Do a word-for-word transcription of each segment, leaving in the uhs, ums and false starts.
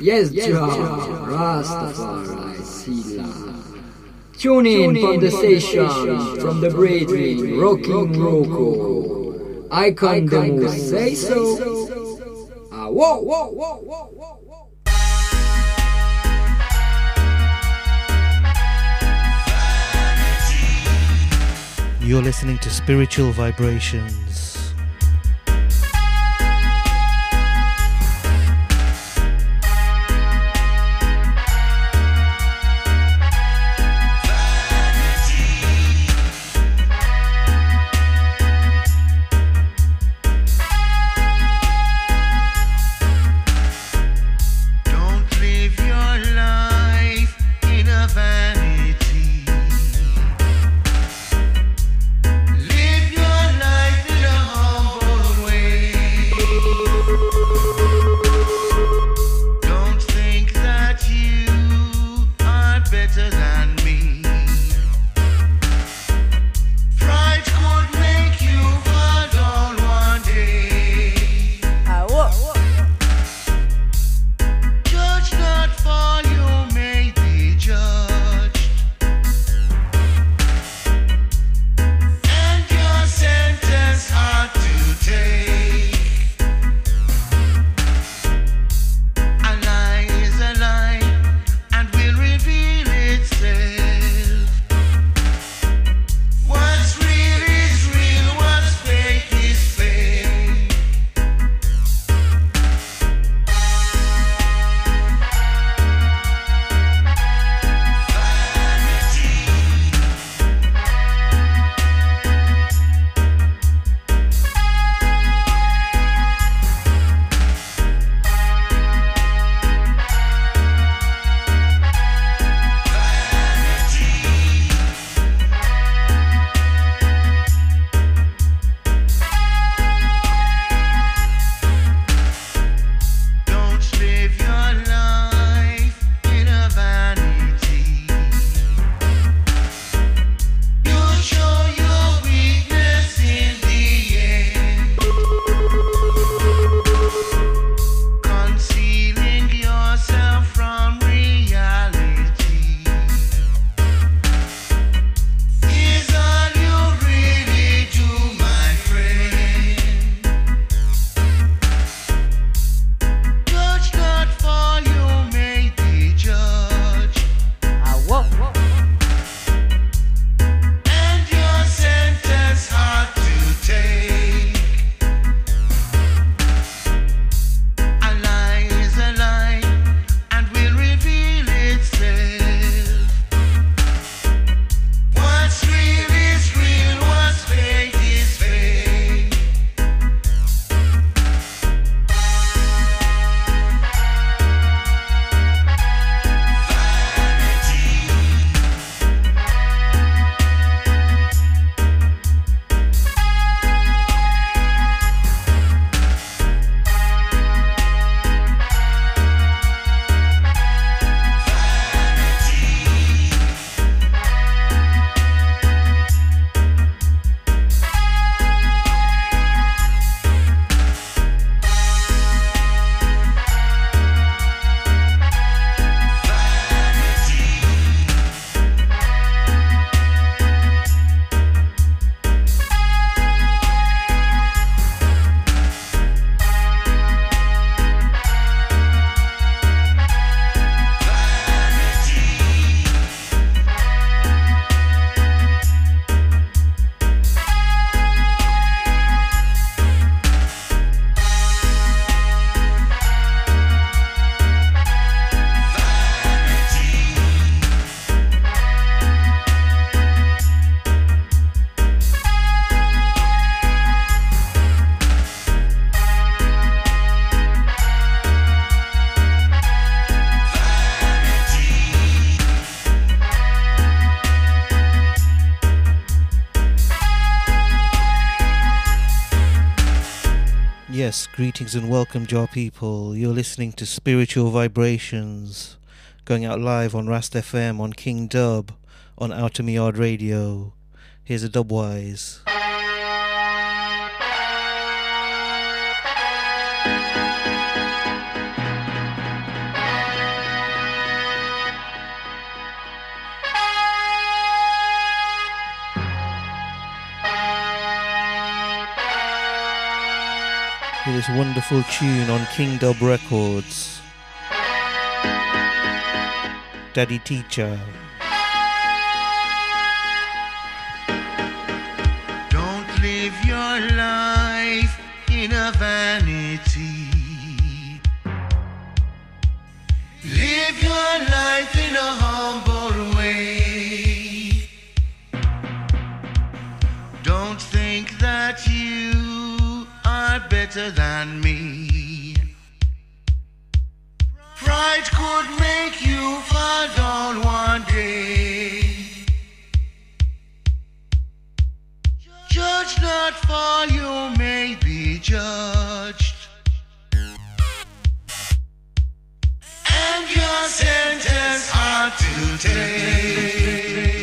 Yes, Jah, Rastafari, Sila. Tune in from the station, from the brethren, rocking Roko. I condemn say so. Ah, whoa, whoa, whoa, whoa, whoa, whoa. You're listening to Spiritual Vibrations. Yes, greetings and welcome, Jah people. You're listening to Spiritual Vibrations, going out live on Rast F M, on King Dub, on Outer Yard Radio. Here's a Dubwise. to this wonderful tune on King Dub Records. Daddy Teacher. Don't live your life in a vanity. Live your life in a humble way. Don't think that you are better than me. Pride could make you fall down one day. Judge not, for you may be judged, and your sentence hard to take.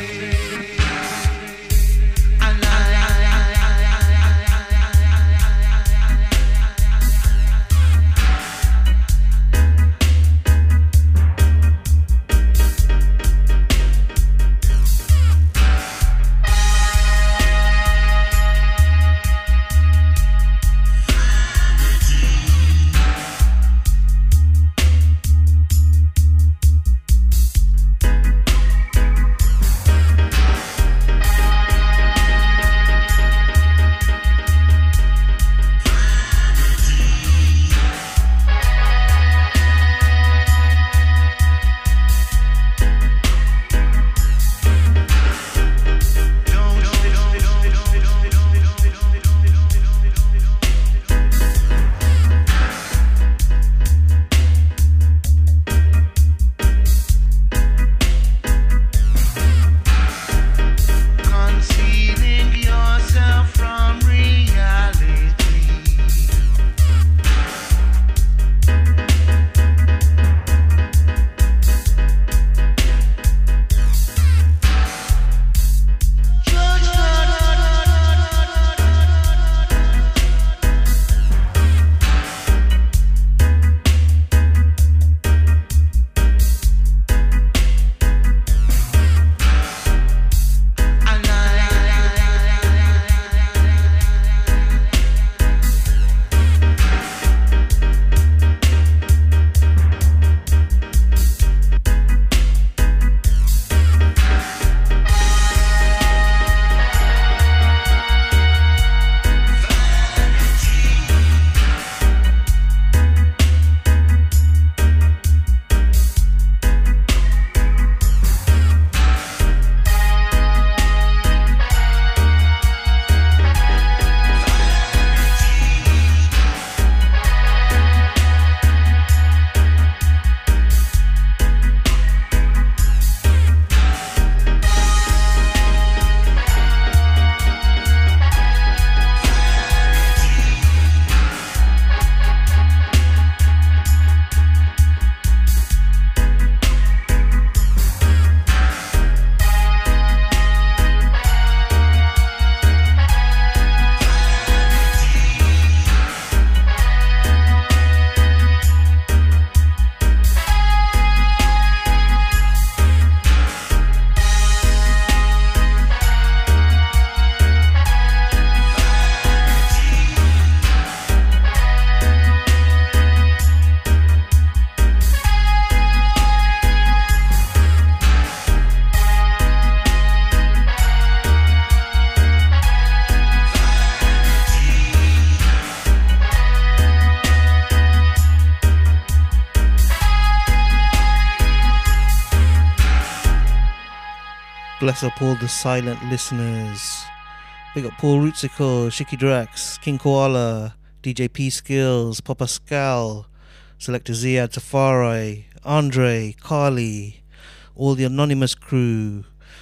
Bless up all the silent listeners. Big up Paul Rootsicle, Shiki Drax, King Koala, D J P Skills, Papa Scal, Selector Ziad Tafari, Andre, Carly, all the anonymous crew,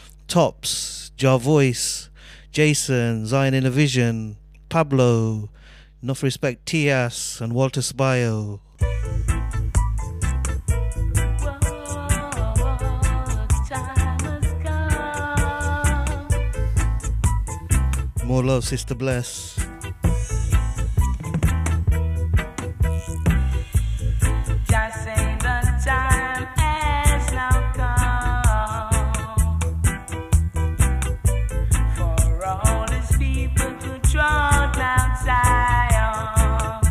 Tops, Jar Voice, Jason, Zion Innovision, Pablo, Enough Respect Tias, and Walter Spio. More love, Sister Bless. Just say the time has now come for all His people to trot Mount Zion.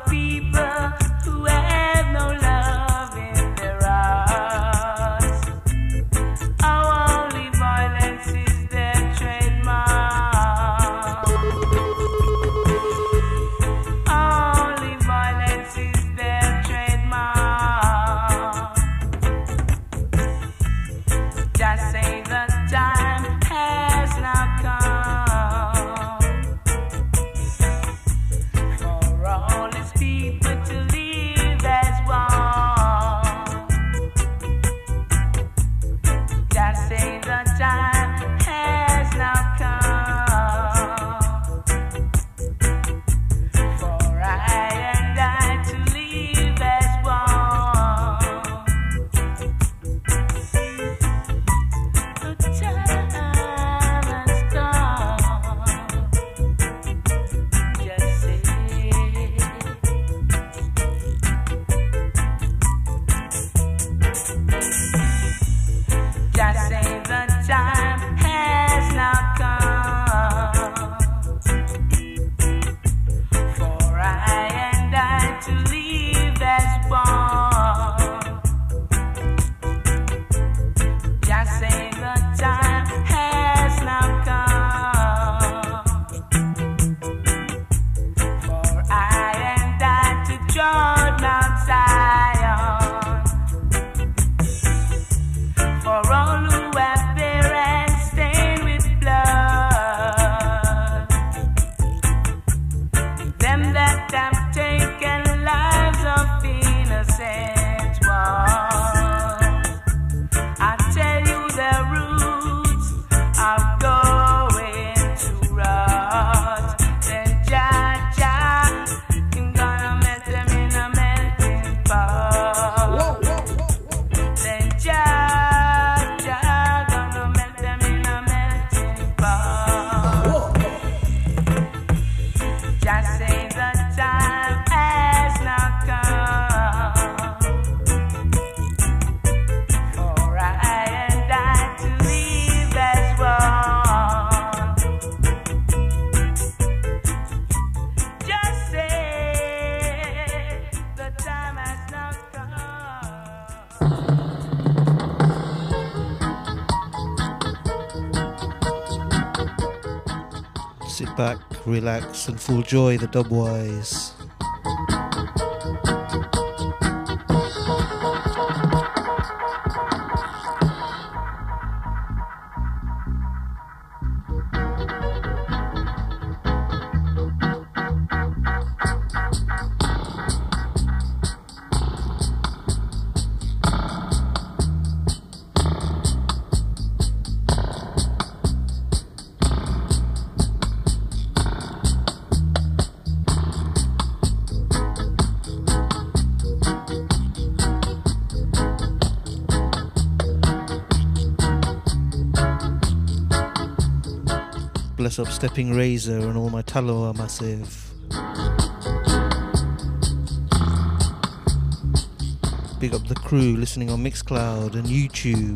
people who have no love in their hearts. How only violence is their trademark. Only violence is their trademark. Just say the time has now come for all its people to live as one. Just say the time has now come for I and I to live as one. The time has come. Just say. Just say the time has now come for I and I to live as one. Just say the time has now come for I and I to join Mount Zion. For all who have parents stained with blood, them that have taken lives of innocent ones, I tell you the roots are going to rot. Then Jah Jah gonna melt them in a melting pot. Then Jah Jah gonna melt them in a melting pot. Just say the time has now come for I and I to live as one. Just say the time has now come. Sit back, relax, and full joy the Dubwise. Bless up Stepping Razor and all my Taloa Massive. Big up the crew listening on Mixcloud and YouTube.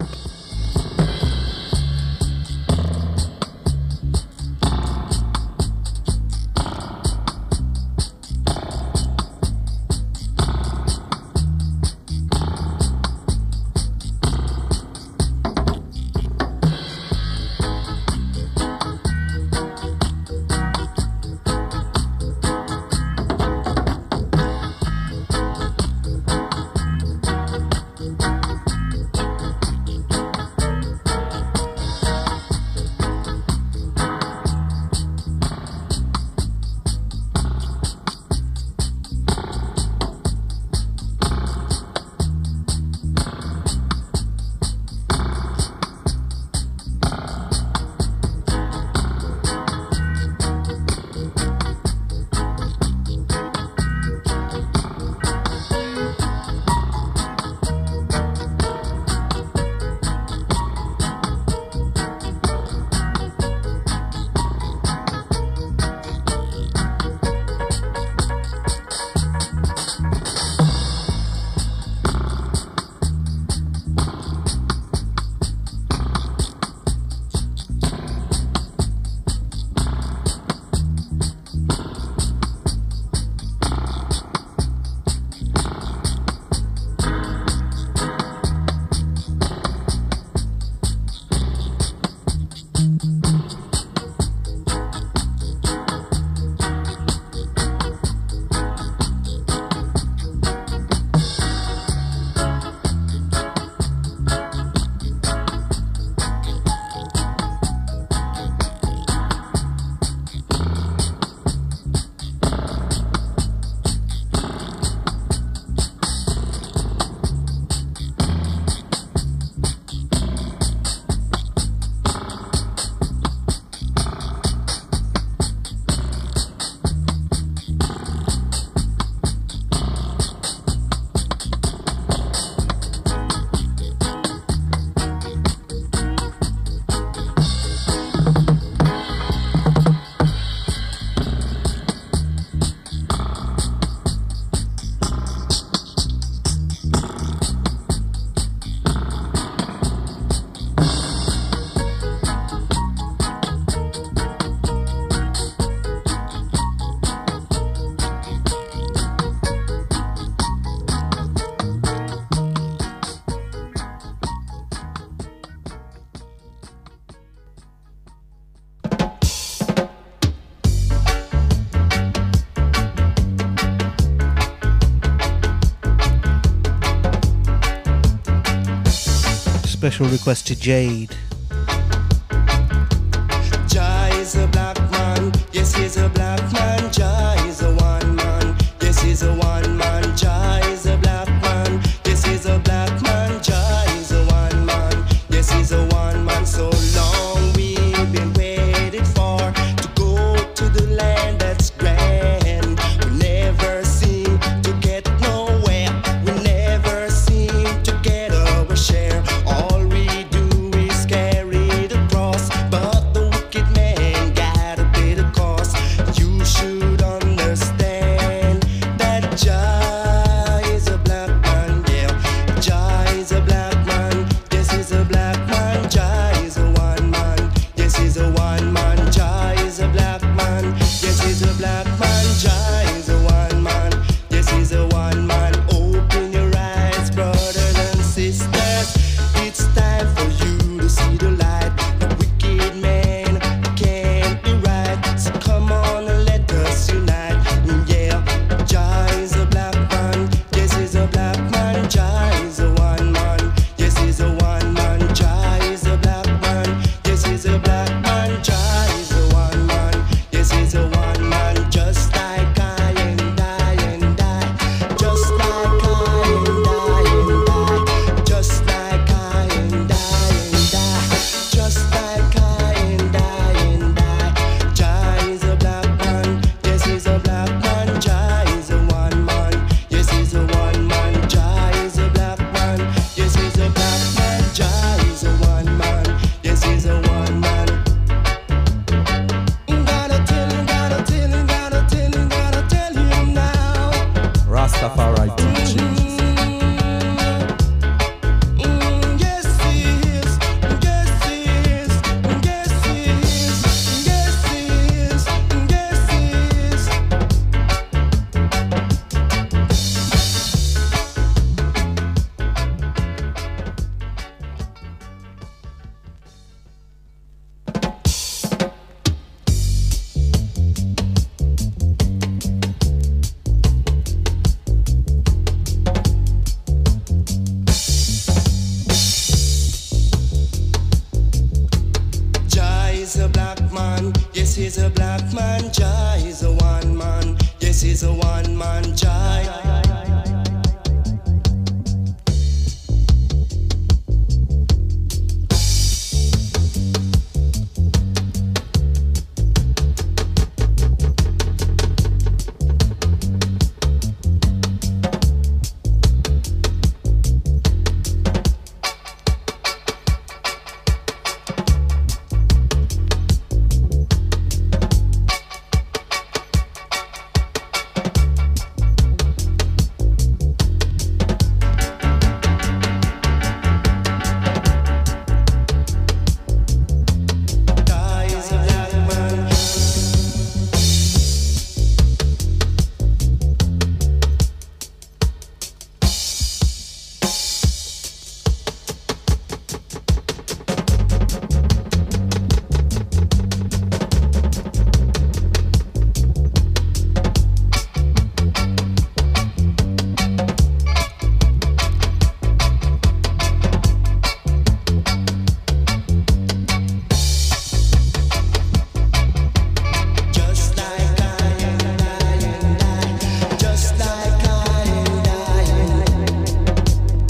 special request to Jade. Jah is a black man, yes he's a black man. Jah is a one man, yes he's a one man. Jah is a black man, yes he's a black man. Jah is a one man, yes he's a one man. So long we've been waiting for to go to the land that's grand. We never seem to get nowhere, we never seem to get our share. All we do is carry the cross, but the wicked man gotta pay the cost. You should understand that Jah is a black man, yeah. Jah is a black man, yes he's a black man. Jah is a one man, yes he's a one man. Jah is a black man, yes he's a black man. Jah is a one man, yes he's a one man. Open your eyes, brothers and sisters. It's time for you to see the light. The wicked man can't be right. So come on and let us unite. Yeah, Jah is a black man, yes he's a black man. Jah is a one man, yes he's a one man. Jah is a black man, yes he's a black man. Jah is a one man, yes he's a one man. Just like I and I and I, just like I and I and I, just like I and I and I, just like I and I and I. Jah is a black man, yes he's a black man. Jah is a one man, yes he's a one man. Jah is a black man, yes he's a black man. Jah is a one man, yes he's a one man. Gotta tell you, gotta tell you, gotta tell you, gotta tell you now. Rastafari teaching. Mm, yes he is, yes he is, yes he is, yes he is, yes he is. Jah is a black man, yes he's a black man. Jah is a one man, yes he's a one man. Jah. Jah is a black man. Just like I and I and I, just like I and I and I.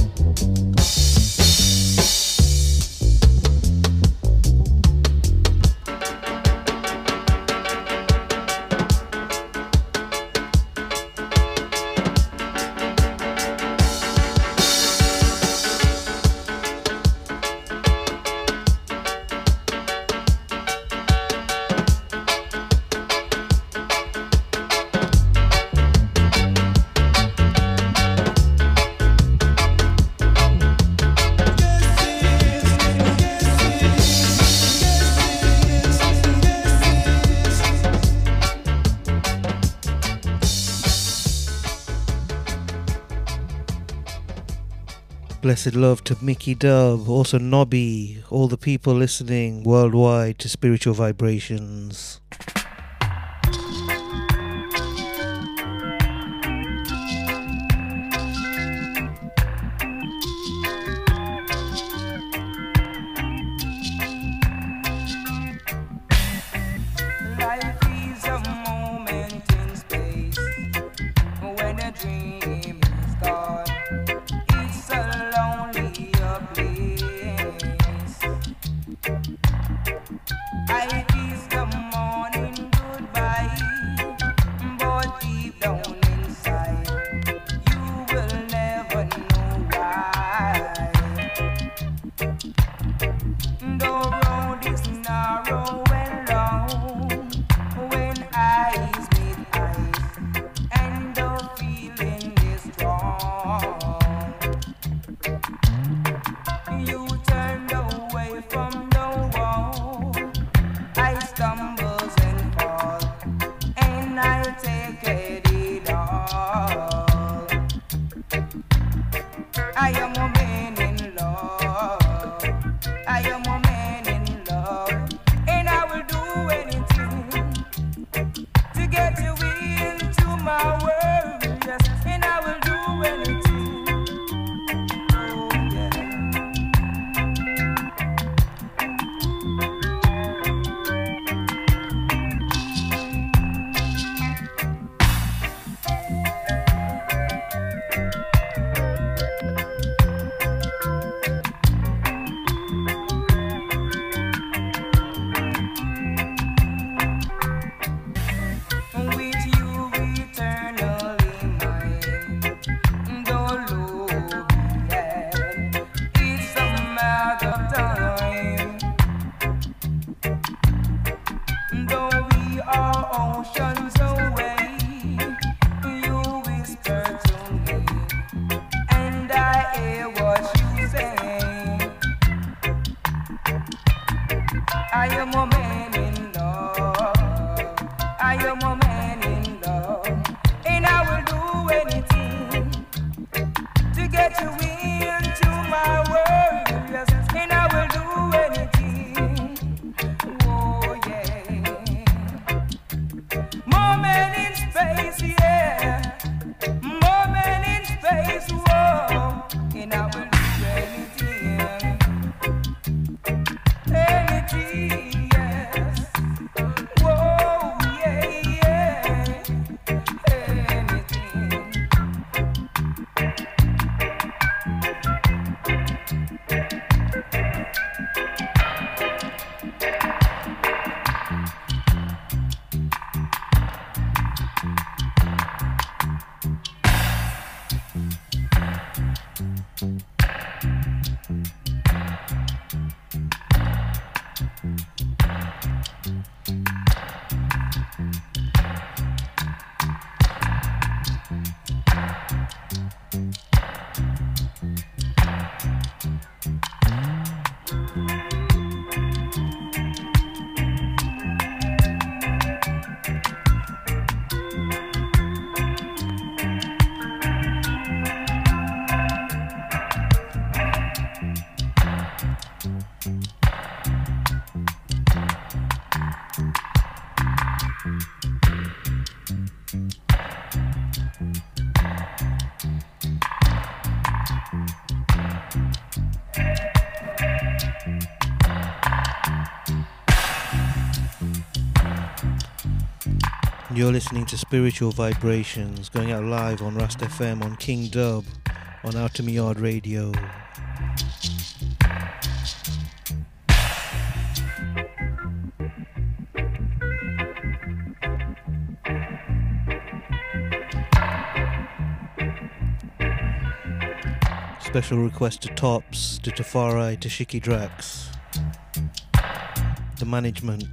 Blessed love to Mickey Dub, also Nobby, all the people listening worldwide to Spiritual Vibrations. You're listening to Spiritual Vibrations, going out live on Rast F M on King Dub on Outer Yard Radio. Special request to Tops, to Tafari, to Shiki Drax, the management.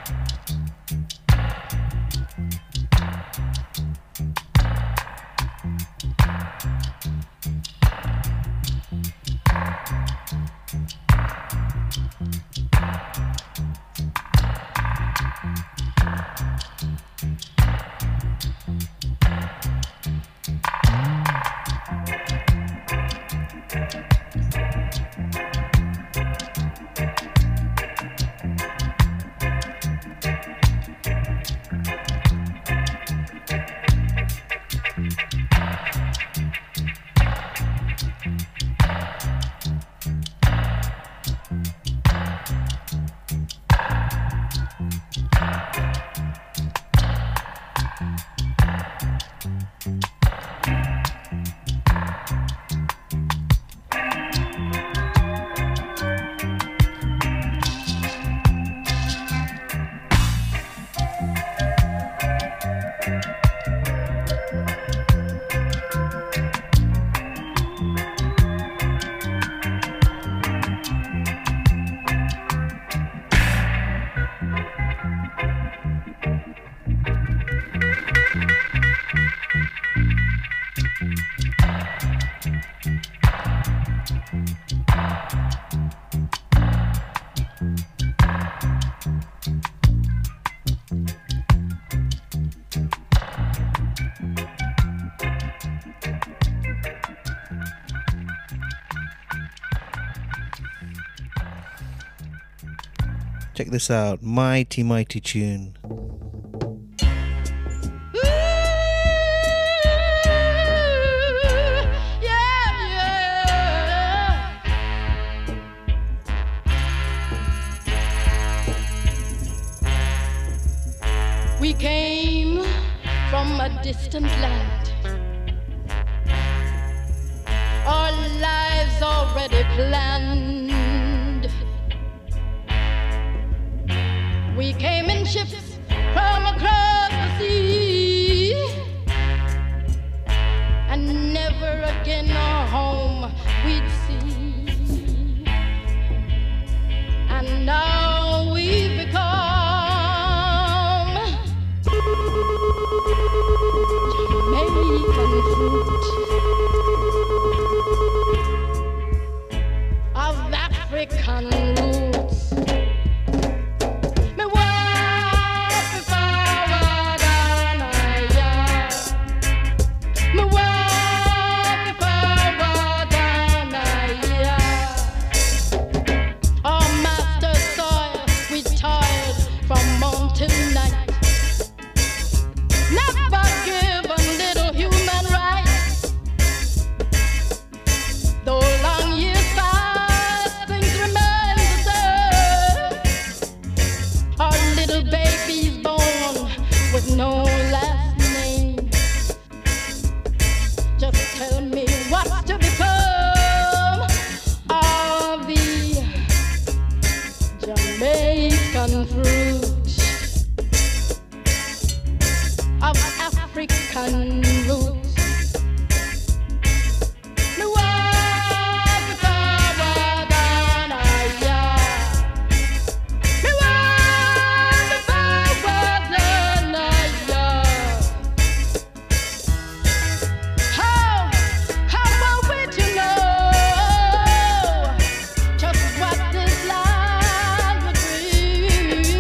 Check this out, mighty mighty tune. We came from a distant land, our lives already planned. We came in ships from across the sea, and never again our home we'd see. And now we've become Jamaican fruit of African roots.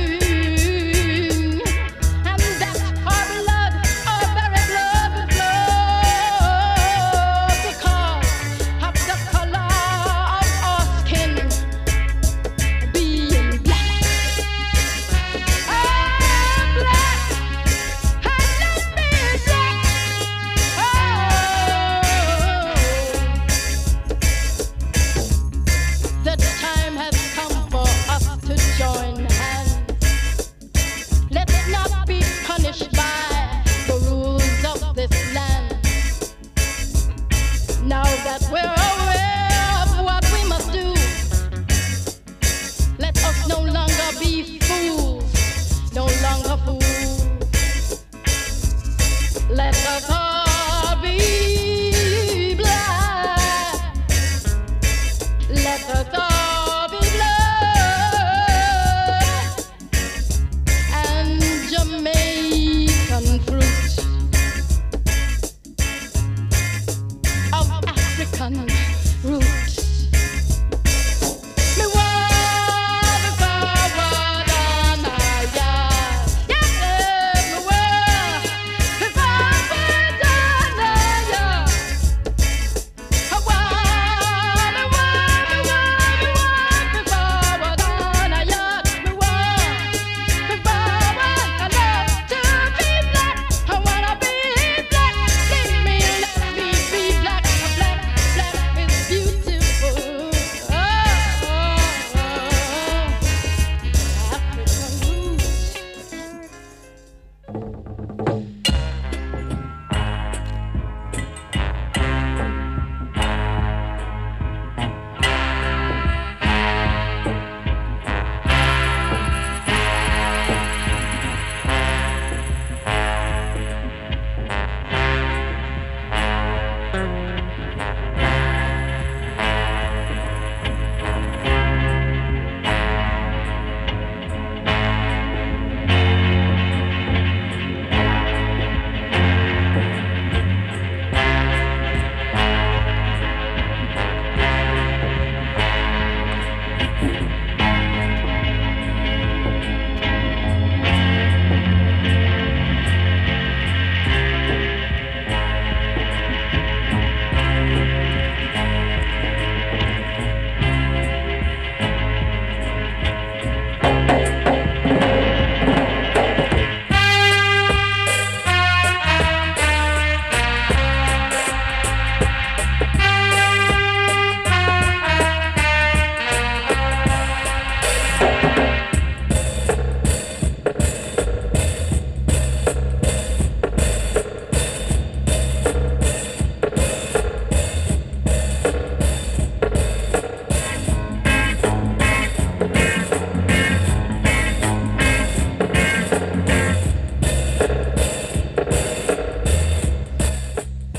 Blood, our very blood would flow.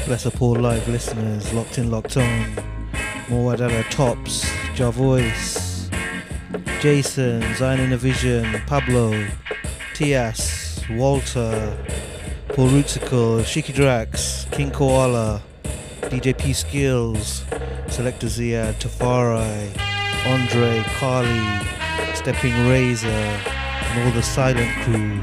Bless up all live listeners, locked in, locked on. Mowadala Tops, Ja Voice, Jason, Zion in a Vision, Pablo, Tias, Walter, Paul Rootsicle, Shiki Drax, King Koala, D J P Skills, Selector Ziad, Tafari, Andre, Carly, Stepping Razor, and all the silent crew.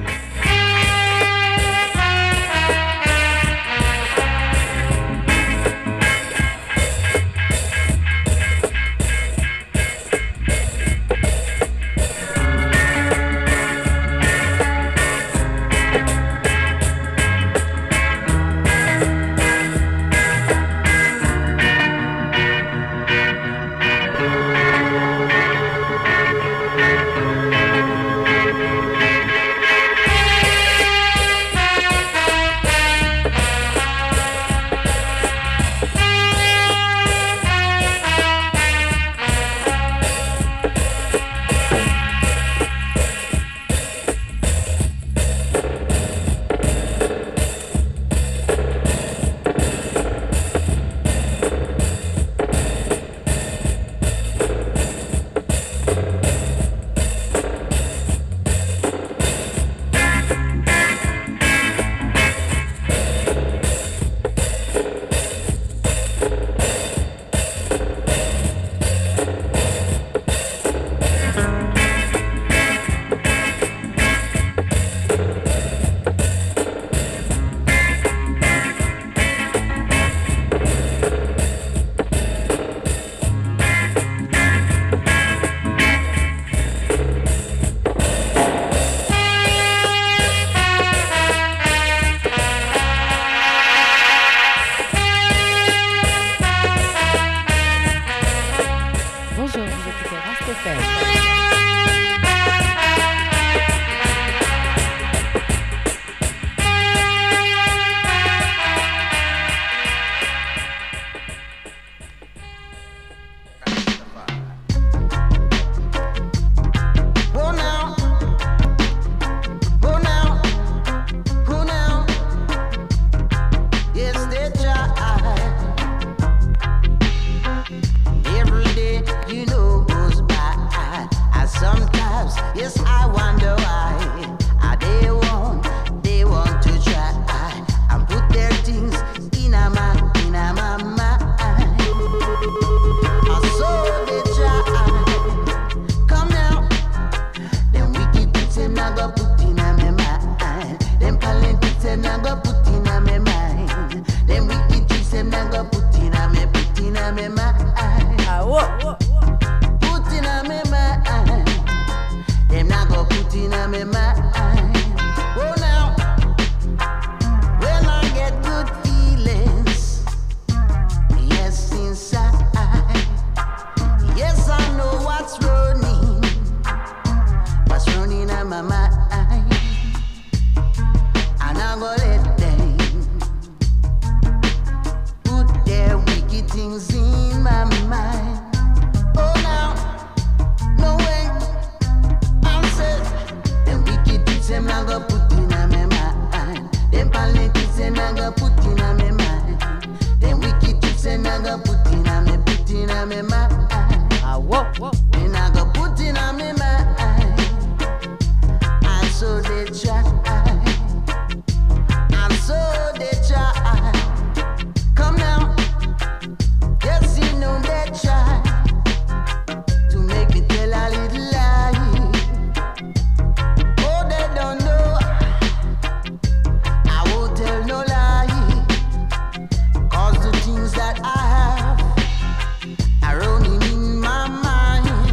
That I have are running in my mind.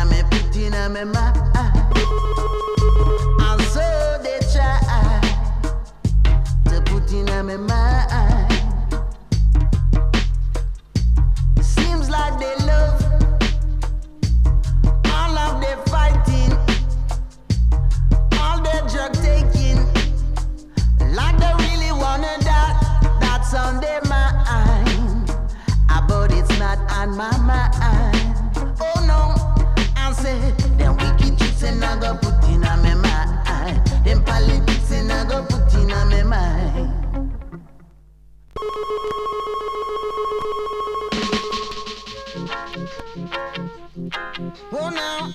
and me put in a me mind. And so they try to put in a me mind. Seems like they love all of their fighting, all their drug taking, like they really wanna die. That's on their mind, but it's not on my mind. Oh no, I say them wicked tricks and I go put in on my mind. Them politics and I go put in on my mind. Oh now,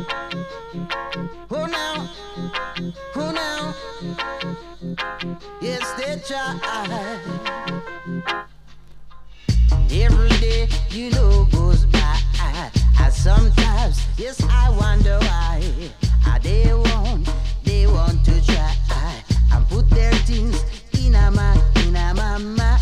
oh now, oh now, yes they try. Every day, you know, goes by. And sometimes, yes, I wonder why. Ah, they want, they want to try and put their things in a my, in a my mind.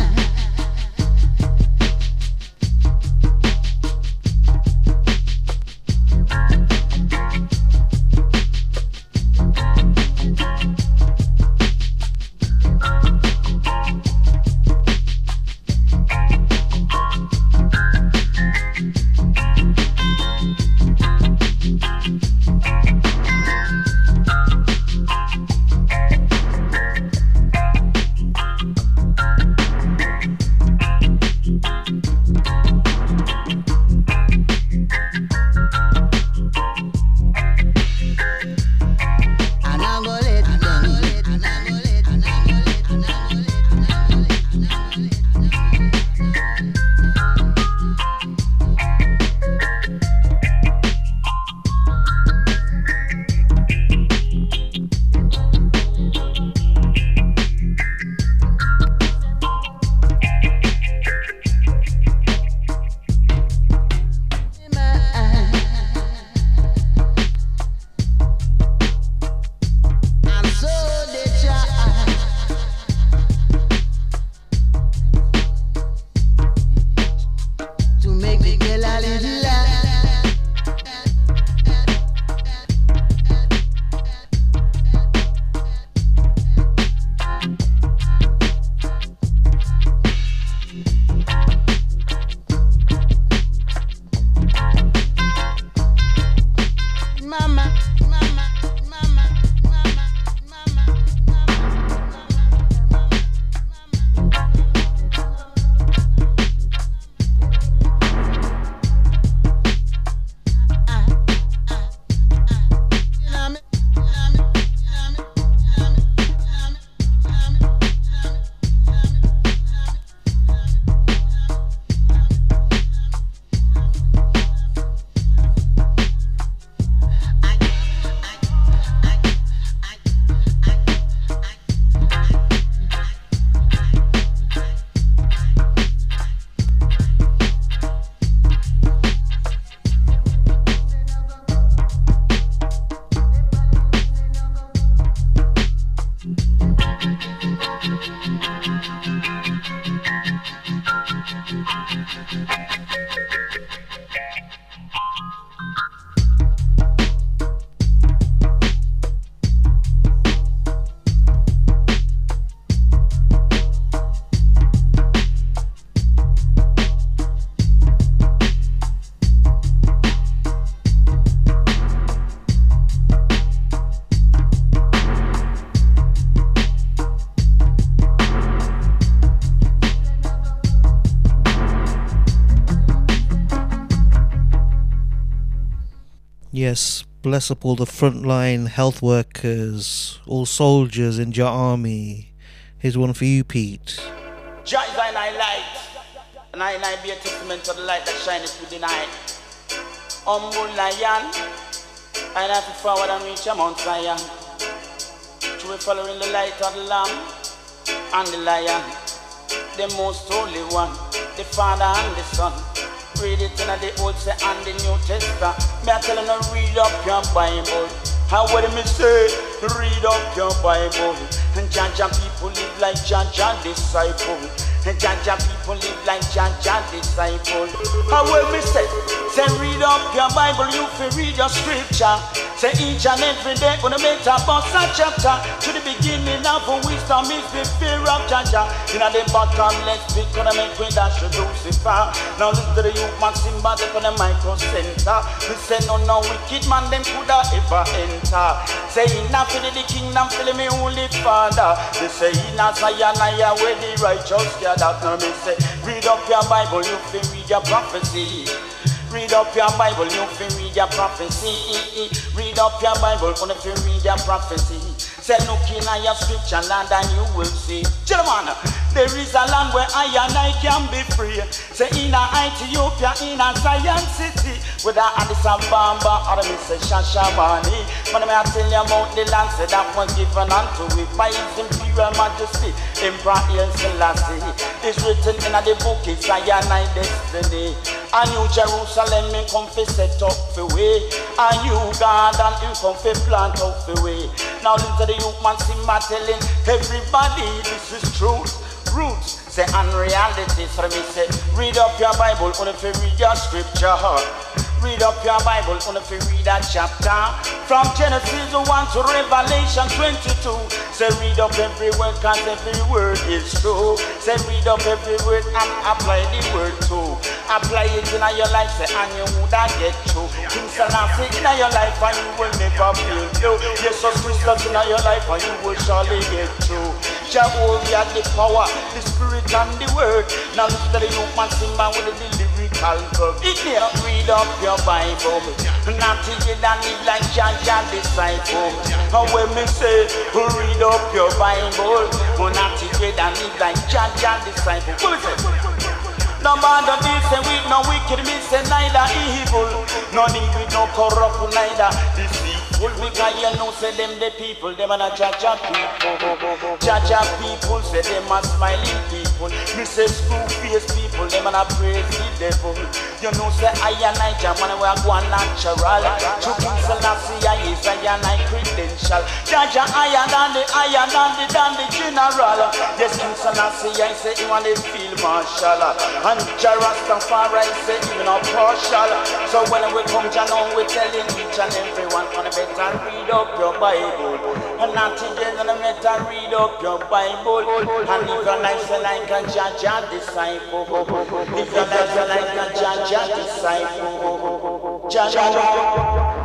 Yes, bless up all the frontline health workers, all soldiers in your army. Here's one for you, Pete. Jah is thine light, and I and I be a testament to the light that shineth within I. Humble lion, and I have to forward and reach a Mount Zion. Through following the light of the Lamb and the Lion, the most holy one, the Father and the Son. Read it in the Old and the New Testament. Me I tell you to read up your Bible. How what me say? Read up your Bible. And Jah Jah people live like Jah Jah disciple. And Jah Jah people live like Jah Jah disciple. How what me say? Say read up your Bible, you fi read your scripture. Say each and every day gonna make a bus a chapter. To the beginning of wisdom is the fear of Jaja. In the bottomless pit gonna make we dash to Lucifer. Now listen to the youth man Simba, they gonna micro center. We say no, no wicked man them coulda ever enter. Say inna for the kingdom, fill me holy father. They say inna Zion, I where the righteous gather. Now me say, read up your Bible, you fi read your prophecy. Read up your Bible, you fi read your prophecy. Read up your Bible, you fi read your prophecy. Say look in your scripture land and you will see. Gentlemen, there is a land where I and I can be free. Say in a Ethiopia, in a Zion city, whether Addis Ababa or me say Shashamani. When I tell you about the land, say that was given unto it by His Imperial Majesty, Emperor Haile Selassie. It's written in the book, it's Zion I destiny. A new Jerusalem in come fi set up for way. A new garden in come fi plant up for way. Now listen to the youth man Simba telling everybody this is truth. Roots, say unreality. So me say, read up your Bible, only if you read your scripture. Read up your Bible, only if you read a chapter. From Genesis one to Revelation twenty-two. Say read up every word, cause every word is true. Say read up every word and apply the word too. Apply it in your life, say, and you woulda get through. King Selassie in your life and you will never feel you. Jesus Christ in your life and you will surely get through. Jehovah the power, the spirit and the word. Now listen to the youth man Simba with the lyrical verb. It here, read up your Bible. Not till you don't live like Jaja disciple. And when me say, read up your Bible, not till you don't live like Jaja disciple. What is it? No bother this and with no wicked, me say neither evil. No need with no corrupt, neither deceitful. Because you know say them the people, them are not Jaja people. Jaja people say them are smiling people. Me say screw face people, them are not praise the devil. You know say I and I jam and we are going natural. To King Selassie I is I and I credential. Jaja higher than the higher than the than the general. Yes, King Selassie I say he want to feel marshal. And Jah Rastafari say even a partial. So when we come down, we telling each and everyone on the better read up your Bible. And not today, no better read up your Bible. And if your life is like a Jaja disciple, if your life is like a Jaja disciple, Jaja.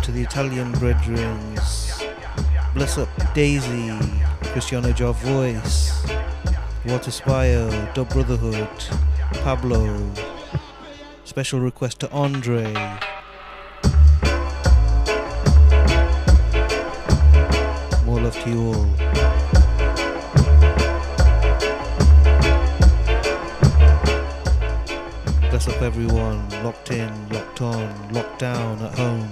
to the Italian brethrens. Bless up Daisy, Cristiano Jar Voice, Walter Spire, Dub Brotherhood, Pablo. Special request to Andre. More love to you all. Bless up everyone, locked in, locked on, locked down at home.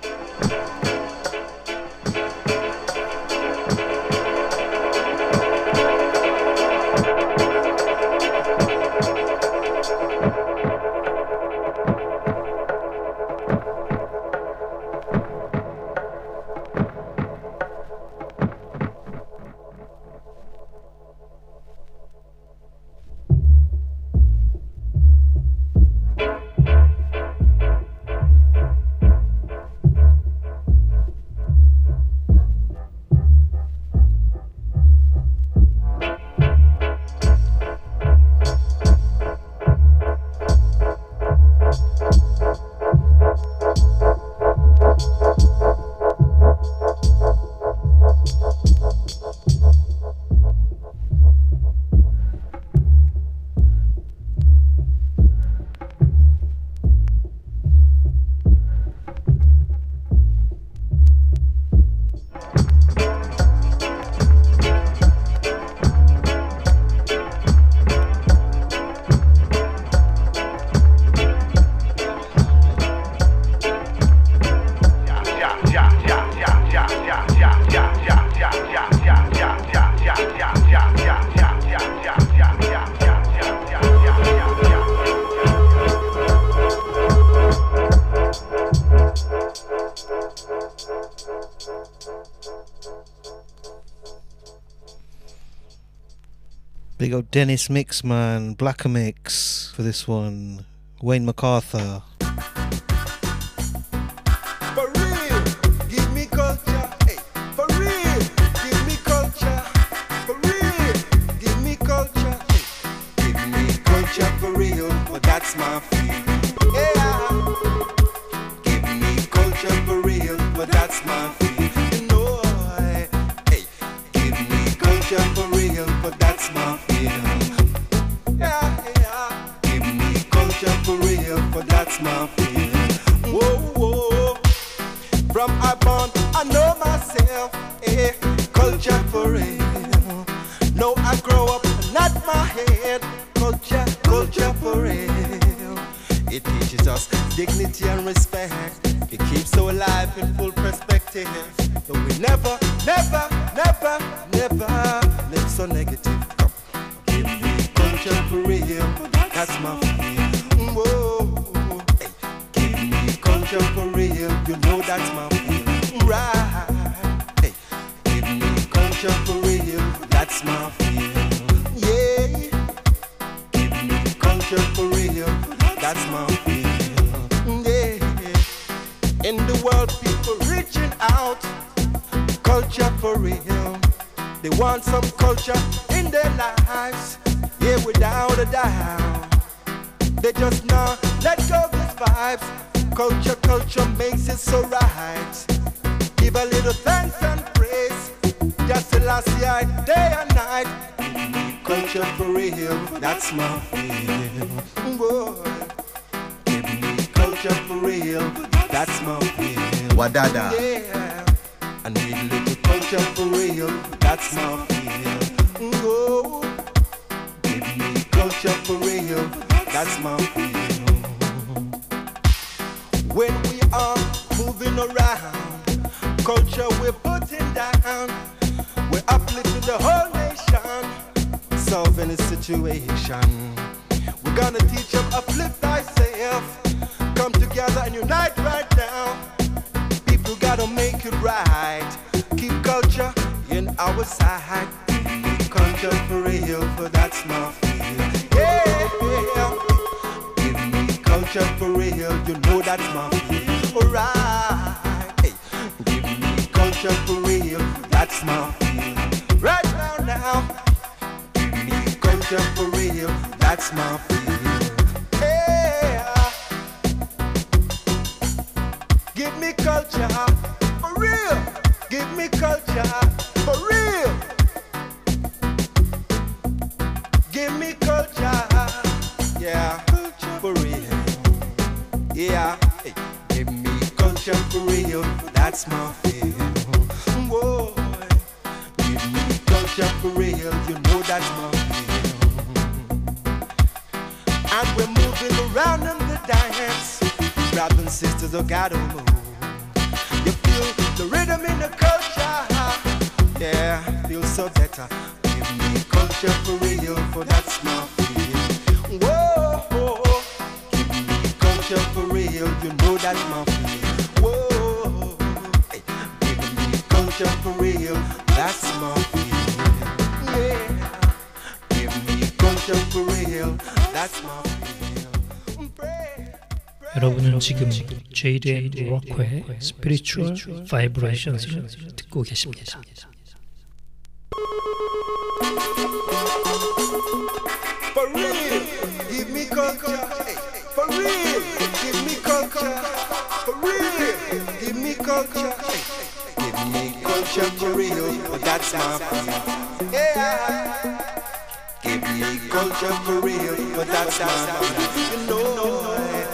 Big up Dennis Mixman, Blacker Mix for this one. Wayne MacArthur. For real, give me culture. Hey, for real, give me culture. For real, give me culture. Hey, give me culture for real, but that's my feel. Yeah, give me culture for real, but that's my feel. You know, hey, give me culture for real, but that's my feel. Yeah, yeah, give me culture for real, but that's my feel. Whoa, whoa. From I born, I know myself. Eh, culture for real. No, I grow up, not my head. Culture, culture for real. It teaches us dignity and respect. It keeps our life in full perspective. So we never, never, never, never live so negative. Come, give me culture for real. That's my feel. Whoa, hey, give me culture for real. You know that's my feel. Right, hey, give me culture for real. That's my feel. Yeah, give me culture for real. That's my feel. Yeah, in the world people reaching out. Culture for real. They want some culture in their lives. Yeah, without a doubt. They just now let go of these vibes. Culture, culture makes it so right. Give a little thanks and praise. Just the last year, day and night. Culture for real, that's my feel. Boy, give me culture for real, that's my feel. Wadada. Yeah, I need a little culture for real, that's my feel. Oh, give me culture for real, that's my feel. When we are moving around, culture we're putting down. We're uplifting the whole nation, solving a situation. We're gonna teach them uplift thyself. Come together and unite right now. People gotta make it right. Keep culture in our side. Culture for real, for that's my feel. Yeah, yeah. Give me culture for real, you know that's my feel. Alright, hey. Give me culture for real, that's my feel. Right now, now. Give me culture for real, that's my feel. Yeah. Give me culture, for real. Give me culture, for real. Give me culture, yeah, for real. Yeah, hey. Give me culture for real. That's my feel. Whoa, give me culture for real. You know that's my feel. And we're moving around in the dance. Brothers and sisters, oh God, oh move. You feel the rhythm in the culture. Yeah, feel so better. Give me culture for real, for that's my feel. Whoa, give me culture for real. You know that's my feel. Whoa, hey, give me culture for real. That's my feel. Yeah, give me culture for real. That's my feel. 여러분은 지금 제이디 로커의 Spiritual Vibrations를 듣고 계십니다. For real, give me culture. For real, give me culture. For real, give me culture. Give me culture for real, but that's my feel. Yeah. Give me culture for real, but that's my feel. You know.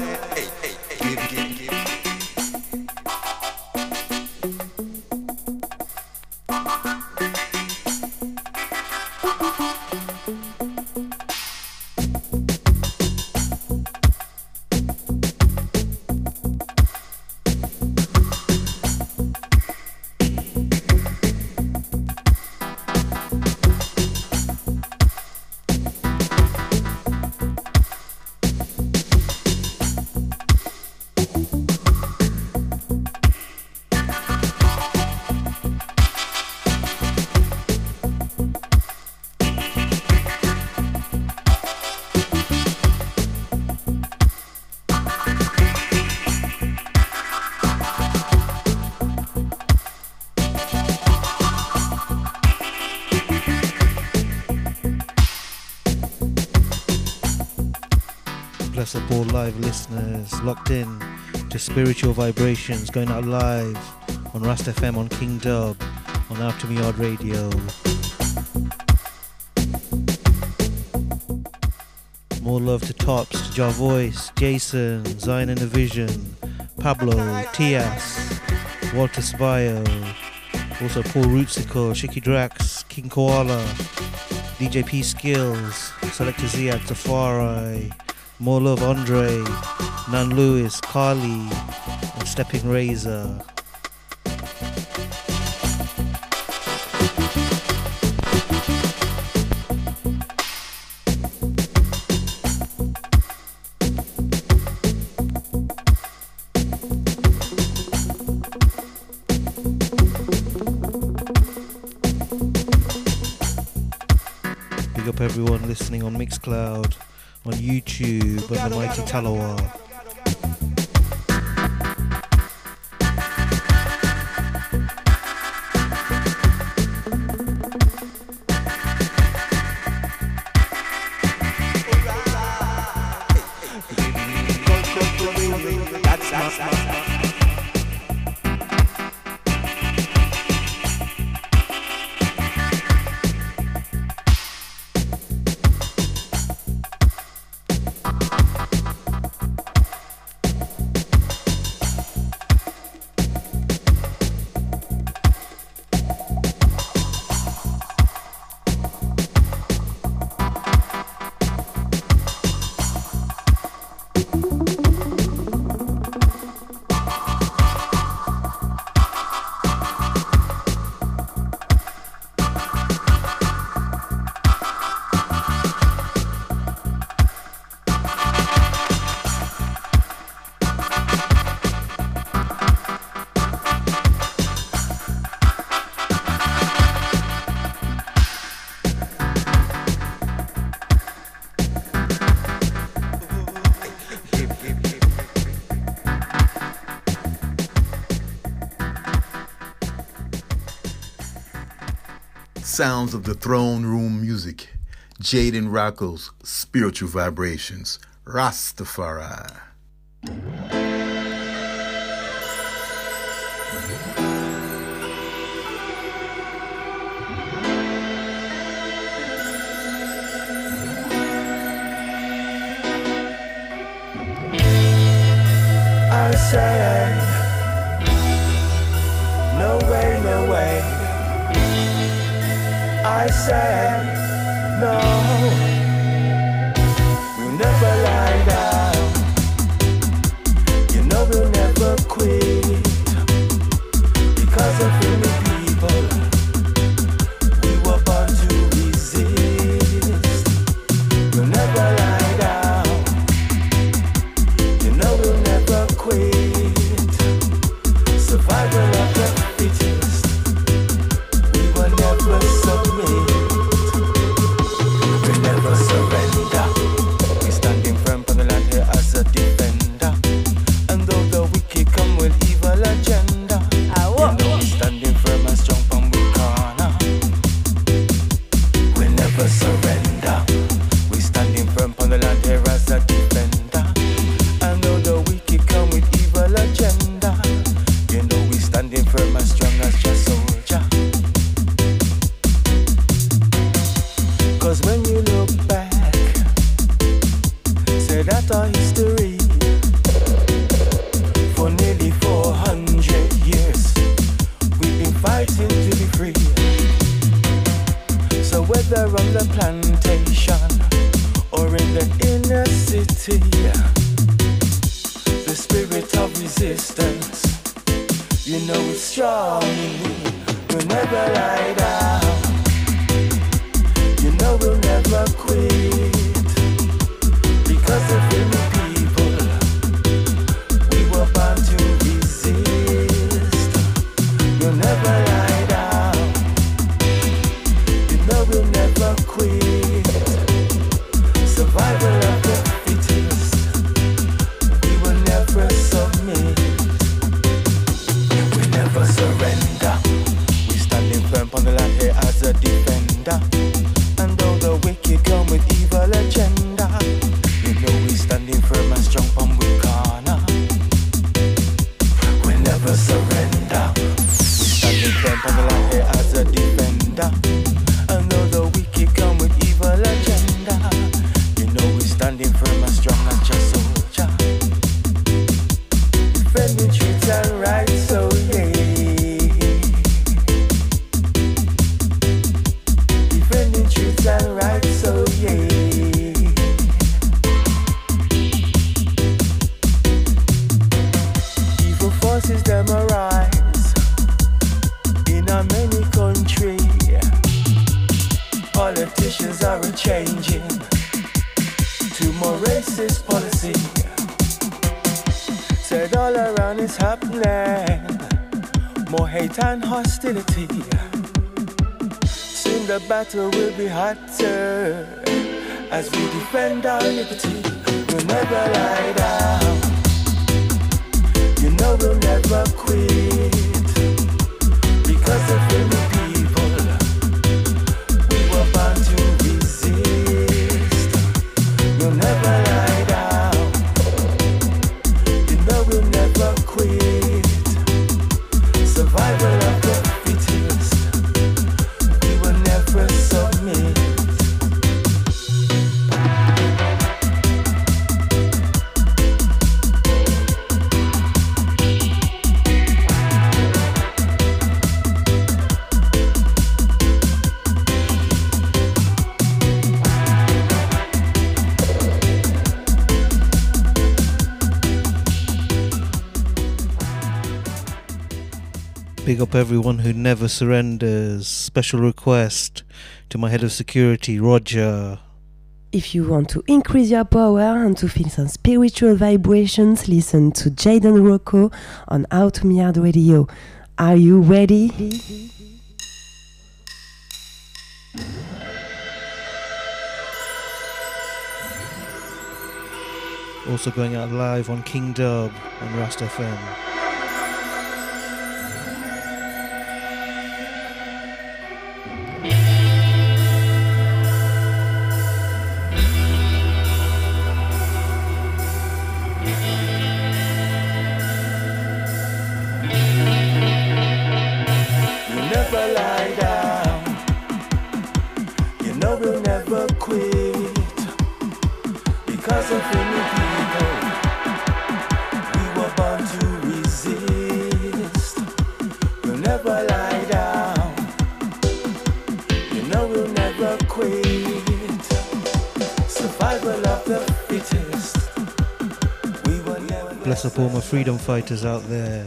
Bless up all live listeners locked in to Spiritual Vibrations, going out live on Rast F M, on King Dub, on Outer Yard Radio. More love to Tops, to Jar Voice, Jason, Zion and the Vision, Pablo, Tias, Walter Spio, also Paul Rootsicle, Shiki Drax, King Koala, D J P Skills, Selector Ziad, Tafari, more love Andre, Nan Lewis, Carly, and Stepping Razor. Big up everyone listening on Mixcloud, on YouTube, and the mighty Talawa. Sounds of the throne room music. Jaden Rocco's Spiritual Vibrations. Rastafari. I say, no way, no way. I say, no, we'll never lie down. You know we'll never quit. Because of many people, we were born to resist. We'll never lie down. You know we'll never quit. Survival of the fittest. We will never submit. We never surrender. We standing firm on the land here as a defender. And though the wicked come with evil agenda, you know we standing firm and strong from we corner. We never surrender. We standing firm on the land here as a defender. And though the wicked come with evil agenda, you know we standing firm and strong as just soldier. Cause when you look back, say that our history, for nearly four hundred years, we've been fighting to be free. So whether on the plantation or in the inner city, the spirit of resistance, you know it's strong in me. We'll never lie down. You know we'll never quit. Because of many people, we were born to resist. We'll never lie down. You know we'll never quit. Survival of the fittest. We will never submit. We never surrender. We standing firm on the land here as a defender. And though the wicked come with evil agenda, you know we standing firm and strong from we corner. We never surrender. We standing firm on the land here as a defender. And though the wicked come with evil agenda, you know we standing firm and strong and just soldier. Defending truth and right, so yeah. Defending truth and right, so yeah. Evil forces them arise in a many country. Politicians are changing to more racist policy. Said all around is happening, more hate and hostility. Soon the battle will be hotter as we defend our liberty. We'll never lie down. You know we'll never quit. Because of many people, we were born to resist. We'll never lie down. You know we'll never quit. Survival of the fittest. We will never submit. Big up everyone who never surrenders. Special request to my head of security, Roger. If you want to increase your power and to feel some spiritual vibrations, listen to Jaden Rocco on Out of My Yard Radio. Are you ready? Also going out live on King Dub on Rast F M. Thank Bless up all my freedom fighters out there.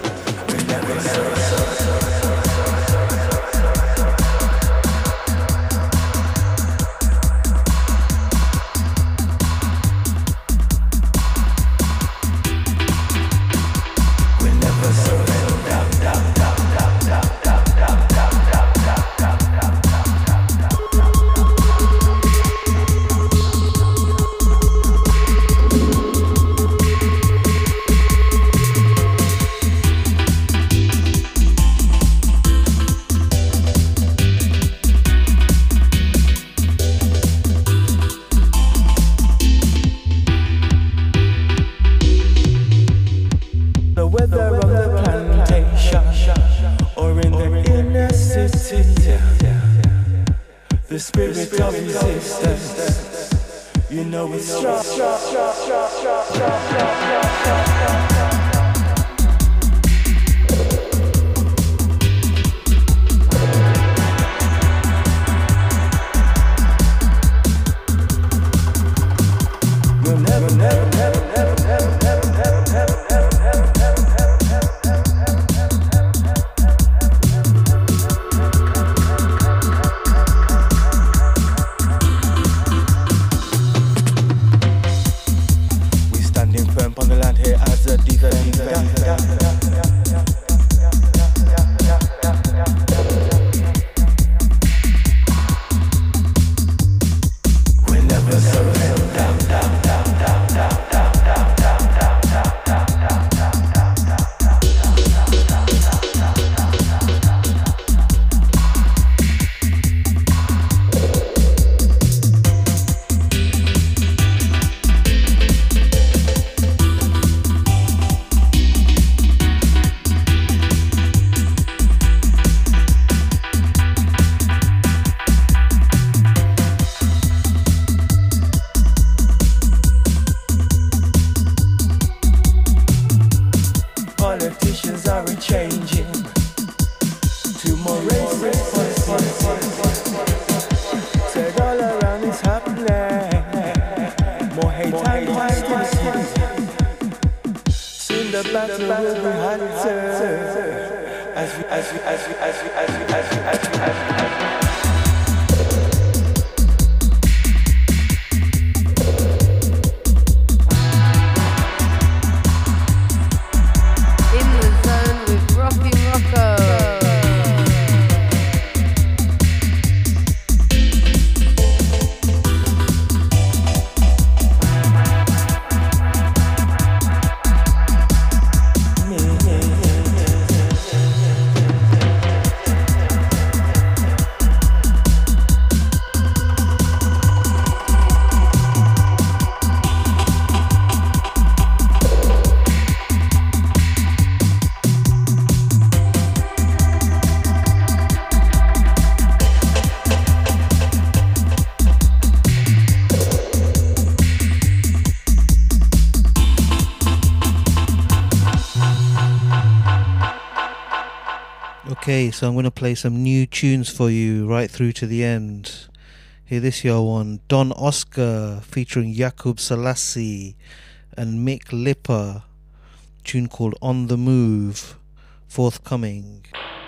Okay, so I'm going to play some new tunes for you right through to the end. Hear this your one, Don Oscar featuring Jakub Selassie and Mick Lipper, tune called On The Move, forthcoming.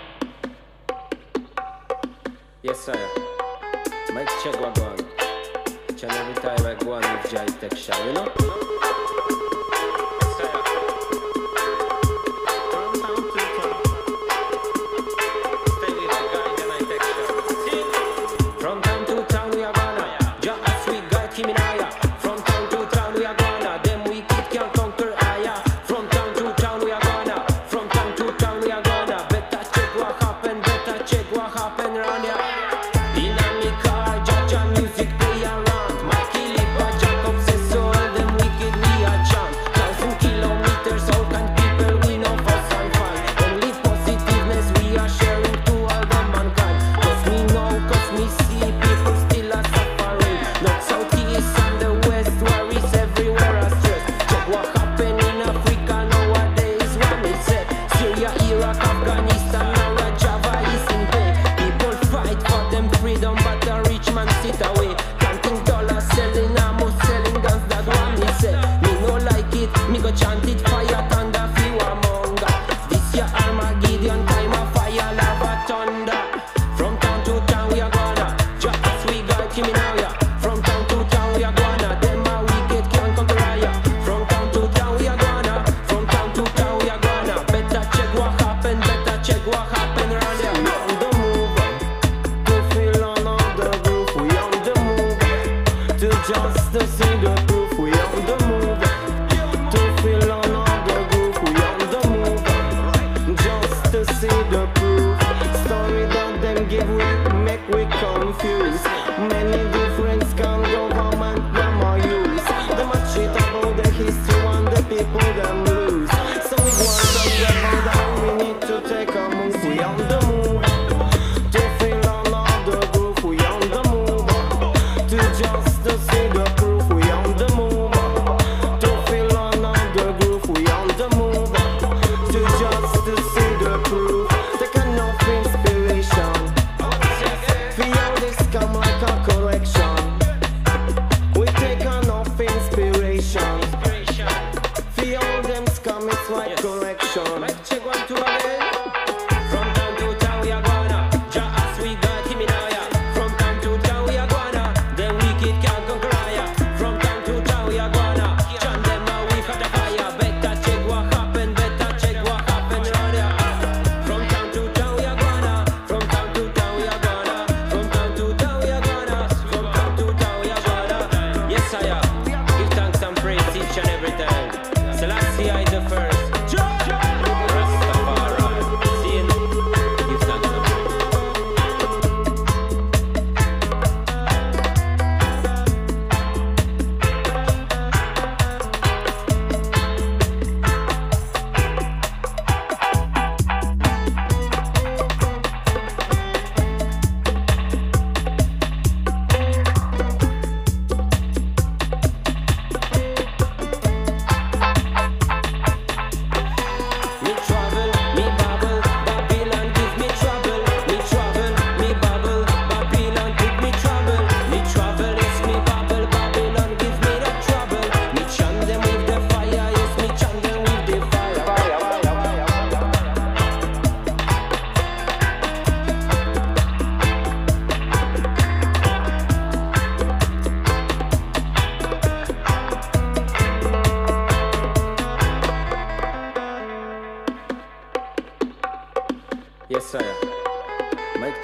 Yes sir, Mike check what go on. Each and every time I go on with Jai Texture, you know? Music play around, my killer, Jacob says so, them wicked me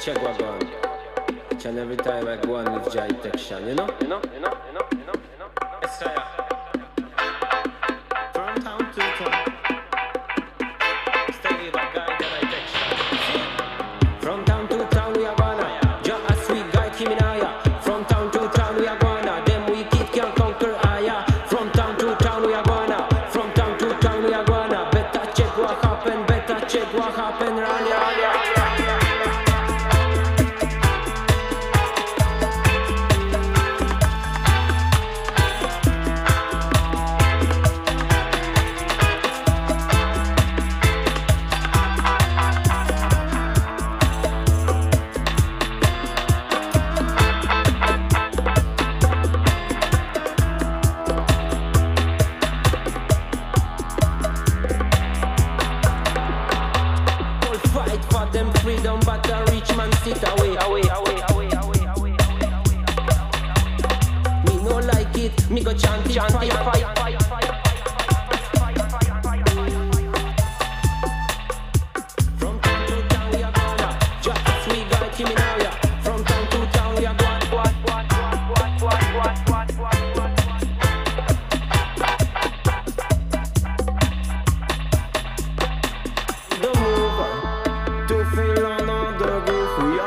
check what go on. Each and every time I go on with Jai Detection, you know? You know? You know? You know? You know? You know? Yes, sir. From town to town. Stay with a guy that I detection. From town to town we are gonna. Just a sweet guy, Kiminaya. From town to town we are gonna. Them wicked can conquer higher. From town to town we are gonna. From town to town we are gonna. Better check what happen. Better check what happen. Run, run, run. Sit away, away, away, away, away, away, away, away. Me no like it, me go chant it, chant it, fire, fire, fire. From town to town we are gonna, just a sweet guy, Kimi now, yeah. From town to town we are going, what, what, what, what, what, what, what, what, what. The mover, to feel on the groove.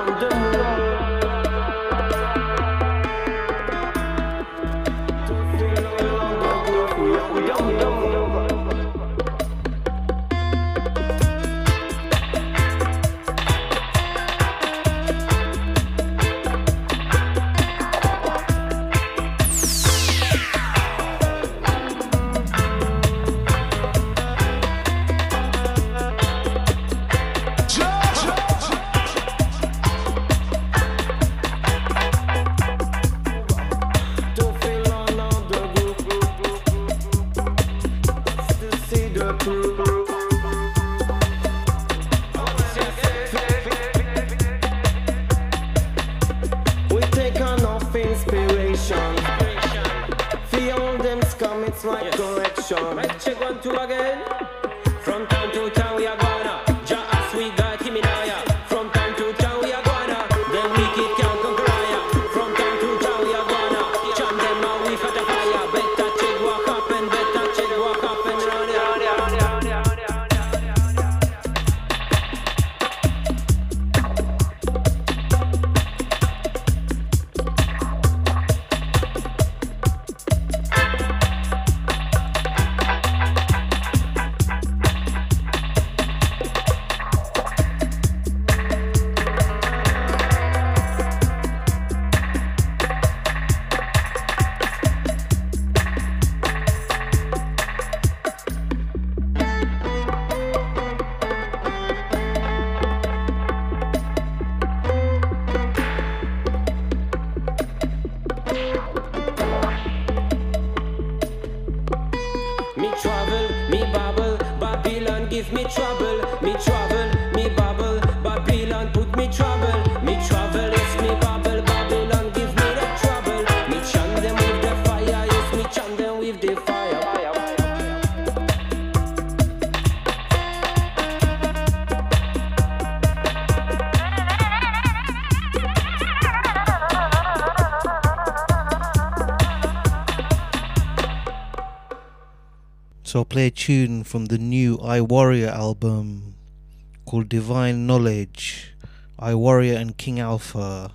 So I'll play a tune from the new I Warrior album called Divine Knowledge, I Warrior and King Alpha.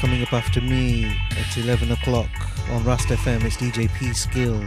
Coming up after me at eleven o'clock on Rast F M, it's D J P Skills.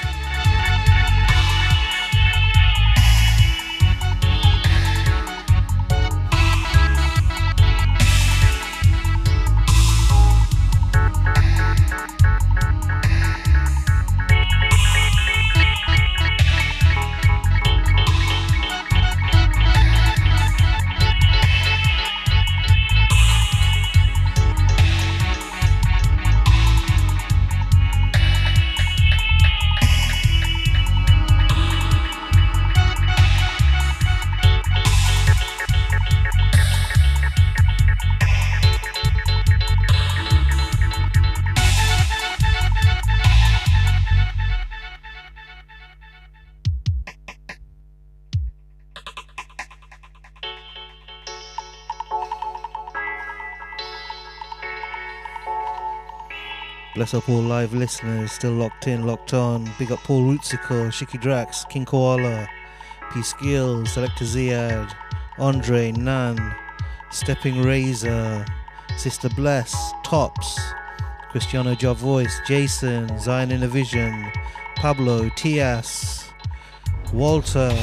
Bless up all live listeners, still locked in, locked on. Big up Paul Rootsico, Shiki Drax, King Koala, P Skills, Selector Ziad, Andre, Nan, Stepping Razor, Sister Bless, Tops, Cristiano Ja Voice, Jason, Zion Innovision, Pablo, Tias, Walter,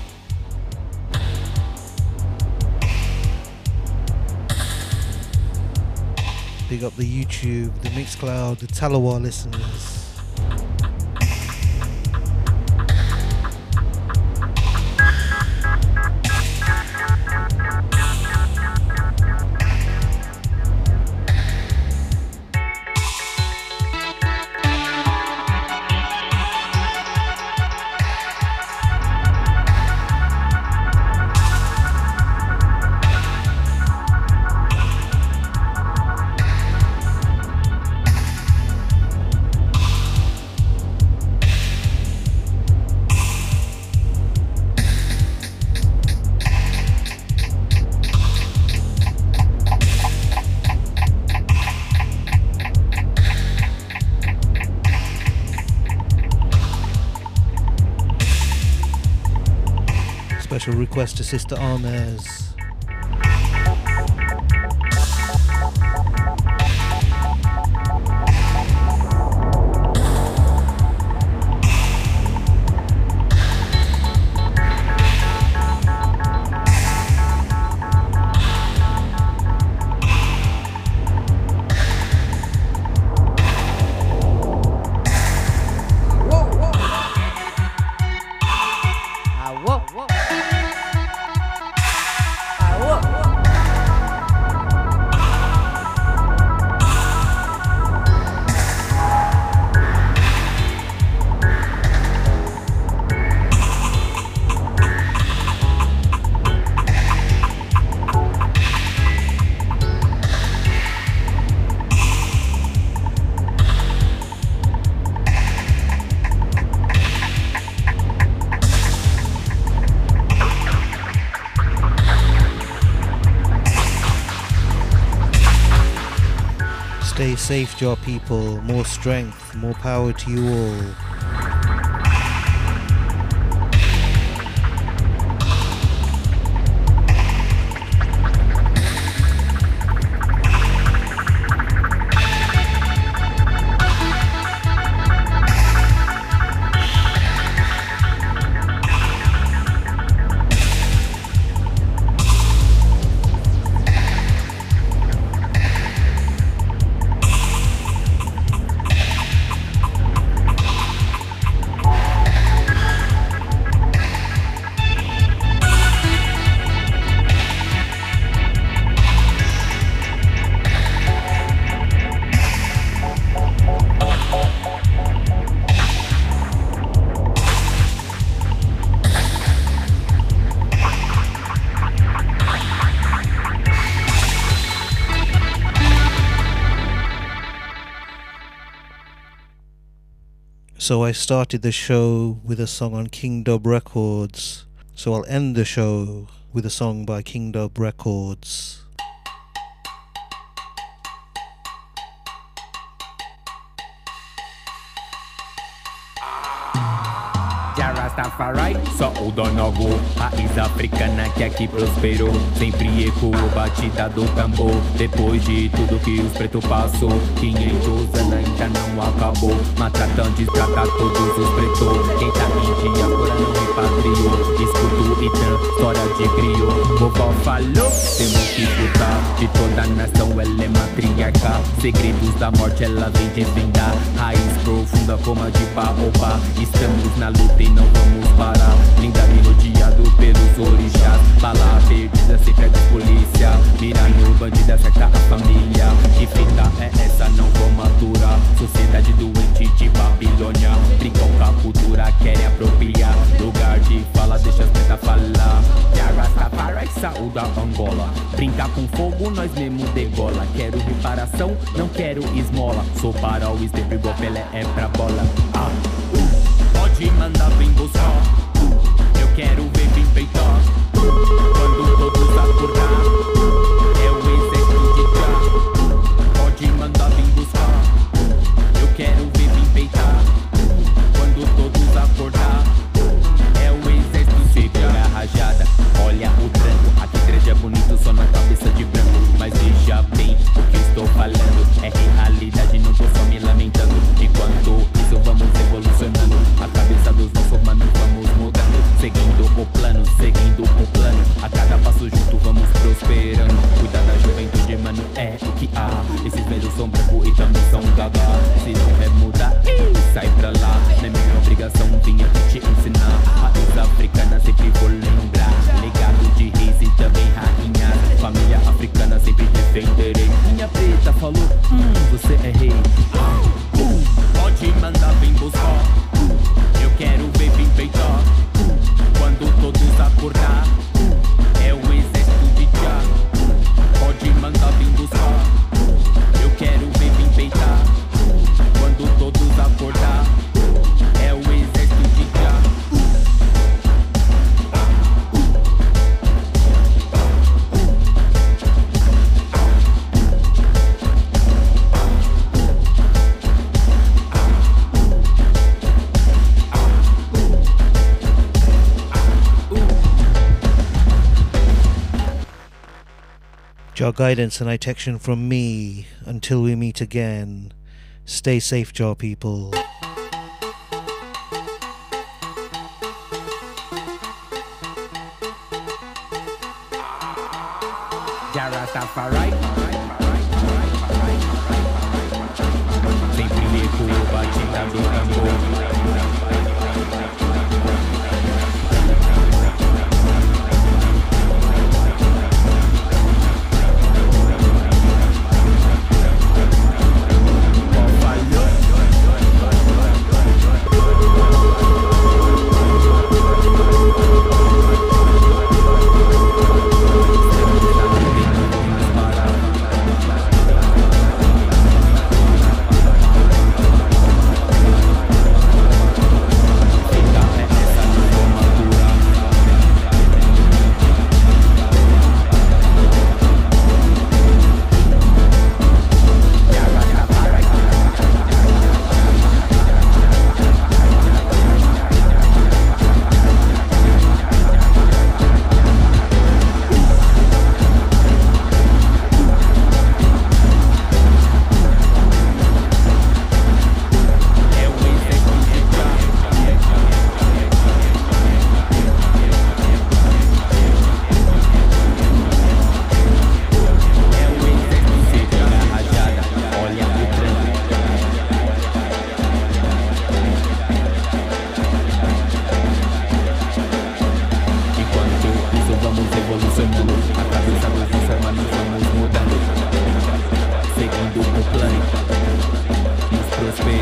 big up the YouTube, the Mixcloud, the Talawa listeners. Special request to Sister Armez. Stay safe, Jar people. More strength, more power to you all. So I started the show with a song on King Dub Records. So I'll end the show with a song by King Dub Records. Jara Rastafari, só o donogo. Raiz africana que aqui prosperou. Sempre ecoou batida do tambor. Depois de tudo que os pretos passou, quinhentos anos ainda não acabou. Maltratantes trata todos os pretos. Quem tá em dia agora não repatriou. Escuto Itan, história de griot. Vovó falou, temos que escutar. De toda a nação ela é matriarcal. Segredos da morte ela vem desvendar. Raiz profunda como a de baobá. Estamos na luta e não vamos parar. Linda melodiado pelos orixás. Bala perdida sempre é de polícia. Mira no bandido, acerta a família. Que fita é essa, não vou maturar. Sociedade doente de Babilônia. Brincam com a cultura, querem apropriar. Lugar de fala, deixa as pretas falar. Rastafari, saúda Angola. Brincar com fogo, nós mesmo degola. Quero reparação, não quero esmola. Sou para o step igual Pelé é pra bola. Ah, uh, pode mandar vir buscar. Uh, eu quero ver vir peitar. Quando todos acordar, é o exército de cá. Pode mandar vir buscar. Eu quero ver vir peitar. Quando todos acordar, é o exército de cá. Rajada, olha o tranco. Aqui grande é bonito só na cabeça de branco. Mas veja bem o que estou falando. É realidade, não tô só me lamentando. Enquanto isso vamos evolucionando. A cabeça dos nossos manos vamos mudando. Seguindo o plano, seguindo o plano. A cada passo junto vamos prosperando. Cuidar da juventude, mano, é o que há. Esses velhos são branco e também são gaga. Se não quer mudar, sai pra lá. Não é minha obrigação, vim aqui te ensinar. Raiz africana sempre vou lembrar. Legado de reis e também rainhas. Família africana sempre defenderei. Minha preta falou, hum, você é rei. Ah, uh, pode mandar vir buscar. Uh, eu quero ver vir peitar. Uh, quando todos acordar, uh, é o exército de já. Uh, pode mandar vir buscar. Uh, eu quero ver vir peitar. Uh, quando todos acordar, uh, é o exército de já. Your guidance and protection from me until we meet again. Stay safe, Jar people. Rastafari, sempre ecoou batida do tambor. Prosper.